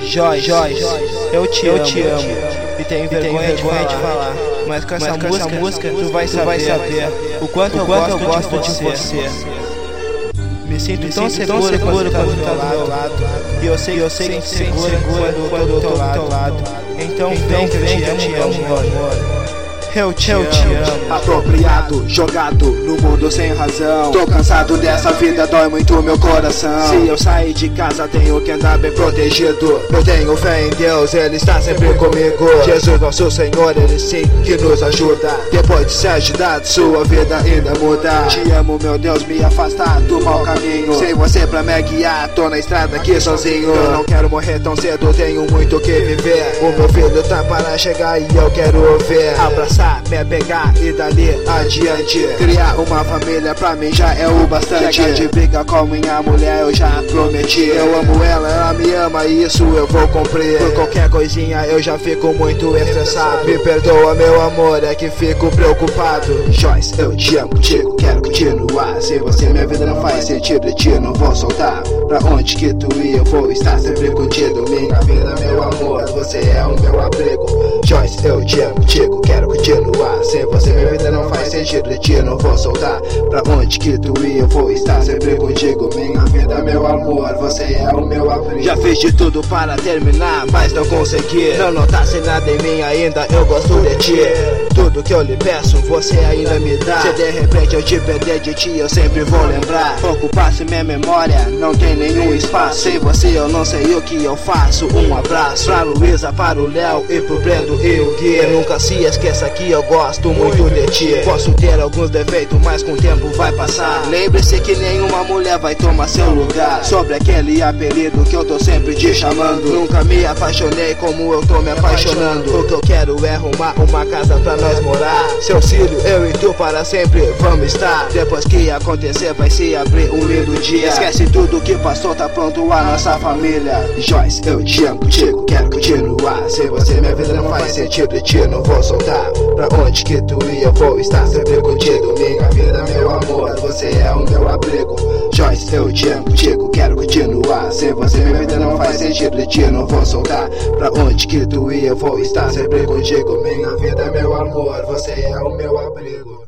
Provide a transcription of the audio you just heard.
Joyce, eu te amo e tenho vergonha de falar, mas com essa música tu vai saber o quanto eu gosto de você. Me sinto tão seguro quando tá do teu lado, e eu sei que te seguro quando eu tô do teu lado. Então vem que eu te amo, meu amor. Eu te amo. Apropriado, jogado no mundo sem razão. Tô cansado dessa vida, dói muito meu coração. Se eu sair de casa tenho que andar bem protegido. Eu tenho fé em Deus, Ele está sempre comigo. Jesus nosso Senhor, Ele sim que nos ajuda. Depois de ser ajudado, sua vida ainda muda. Te amo, meu Deus, me afastar do mau caminho. Sem você pra me guiar, tô na estrada aqui sozinho. Eu não quero morrer tão cedo, tenho muito que viver. O meu filho tá para chegar e eu quero ver. Abraçar, me pegar e dali adiante. Criar uma família pra mim já é o bastante. Chega de briga com minha mulher, eu já prometi. Eu amo ela me ama e isso eu vou cumprir. Por qualquer coisinha eu já fico muito estressado. Me perdoa meu amor, é que fico preocupado. Joyce, eu te amo contigo, quero continuar. Se você minha vida não faz sentido, de ti não vou soltar. Pra onde que tu ir eu vou estar sempre contigo. Minha vida, meu amor, você é o meu abrigo. Joyce, eu te amo contigo, quero continuar. Sem você minha vida não faz sentido, de ti não vou soltar. Pra onde que tu ir eu vou estar sempre contigo. Minha vida, meu amor, você é o meu abrigo. Já fiz de tudo para terminar, mas não consegui. Não notasse nada em mim ainda, eu gosto de ti. Tudo que eu lhe peço, você ainda me dá. Se de repente eu te perder de ti, eu sempre vou lembrar. Ocupasse minha memória, não tem nenhum espaço. Sem você eu não sei o que eu faço. Um abraço pra Luísa, para o Léo e pro Brendo e o Gui. Nunca se esqueça que eu gosto muito de ti. Posso ter alguns defeitos, mas com o tempo vai passar. Lembre-se que nenhuma mulher vai tomar seu lugar. Sobre aquele apelido que eu tô sempre te chamando. Nunca me apaixonei como eu tô me apaixonando. O que eu quero é arrumar uma casa pra nós morar. Seu filho, eu e tu para sempre vamos estar. Depois que acontecer vai se abrir um lindo dia. Esquece tudo que passou, tá pronto a nossa família. Joyce, eu te amo contigo, quero continuar. Sem você minha vida não faz sentido, de ti não vou soltar. Pra onde que tu ir eu vou estar sempre contigo. Minha vida, meu amor, você é o meu abrigo. Joyce, eu te amo contigo, quero continuar. Sem você minha vida não faz sentido, de ti não vou soltar. Pra onde que tu ir eu vou estar sempre contigo. Minha vida, meu amor, você é o meu abrigo.